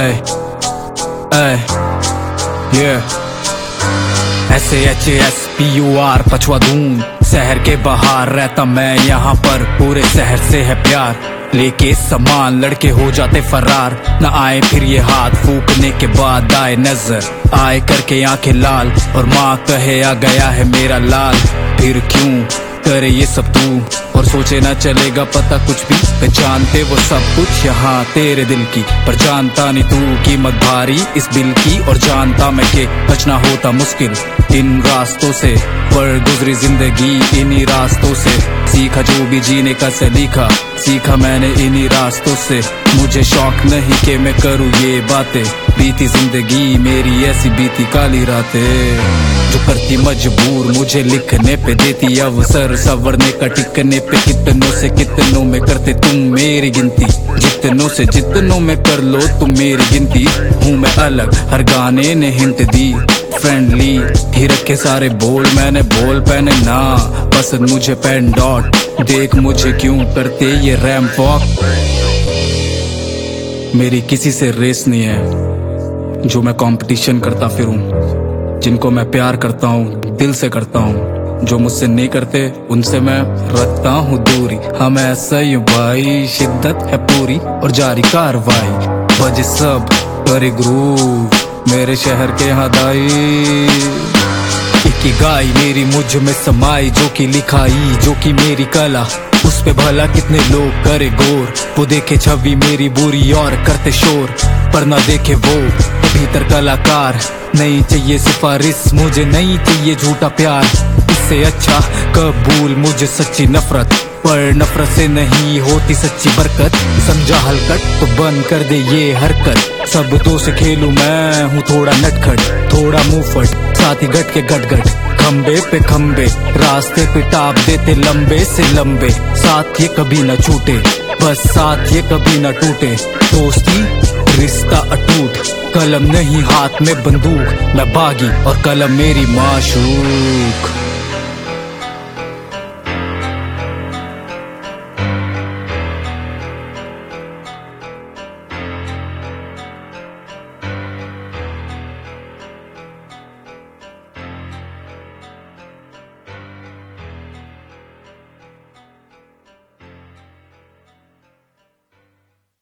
ऐ SAHASPUR Pachhwadun शहर के बाहर रहता मैं, यहाँ पर पूरे शहर से है प्यार। लेके सामान लड़के हो जाते फरार, न आए फिर ये हाथ फूकने के बाद आए नजर आए करके आंखें लाल, और माँ कहे आ गया है मेरा लाल। फिर क्यों करे ये सब तू, और सोचे ना चलेगा पता कुछ भी। पहचानते वो सब कुछ यहाँ तेरे दिल की, पर जानता नहीं तू कीमत भारी इस बिल की। और जानता मैं कि बचना होता मुश्किल इन रास्तों से, पर गुजरी जिंदगी इन्हीं रास्तों से। सीखा जो भी जीने का सलीका, सीखा मैंने इन्हीं रास्तों से। मुझे शौक नहीं कि मैं करूँ ये बातें, बीती जिंदगी मेरी ऐसी बीती काली रातें, जो करती मजबूर मुझे लिखने पे देती अवसर संवरने का टिकने पे। कितनों से कितनों में करते तुम मेरी गिनती, जितनों से जितनों में कर लो तुम मेरी गिनती। हूँ मैं अलग हर गाने ने हिंट दी, फ्रेंडली ही रखे सारे बोल मैंने बोल पहने ना। पसंद मुझे पेन डॉट, देख मुझे क्यों करते ये रैंप वॉक। मेरी किसी से रेस नहीं है, जो मैं कंपटीशन करता फिरूं। जिनको मैं प्यार करता हूँ दिल से करता हूँ, जो मुझसे नहीं करते उनसे मैं रखता हूँ दूरी। हम ऐसा ही भाई, शिद्दत है पूरी और जारी कार्रवाई। बजे सब करे ग्रूव मेरे शहर के हदाई, इकिगाई मेरी मुझ में समाई, जो की लिखाई जो की मेरी कला। उस पे भला कितने लोग करे गौर, वो देखे छवि मेरी बुरी और करते शोर, पर ना देखे वो भीतर कलाकार। नहीं चाहिए सिफारिश मुझे, नहीं चाहिए झूठा प्यार, इससे अच्छा कबूल मुझे सच्ची नफरत। पर नफरत से नहीं होती सच्ची बरकत, समझा हलकट तो बंद कर दे ये हरकत। शब्दों से खेलूं मैं हूँ थोड़ा नटखट, थोड़ा मुंहफट, साथ ही गट के गट गट। खंबे पे खंबे रास्ते पे टाप देते लंबे से लंबे, साथ ये कभी न छूटे बस साथ ये कभी न टूटे। दोस्ती रिश्ता अटूट, कलम नहीं हाथ में बंदूक, मैं बागी और कलम मेरी माशूक।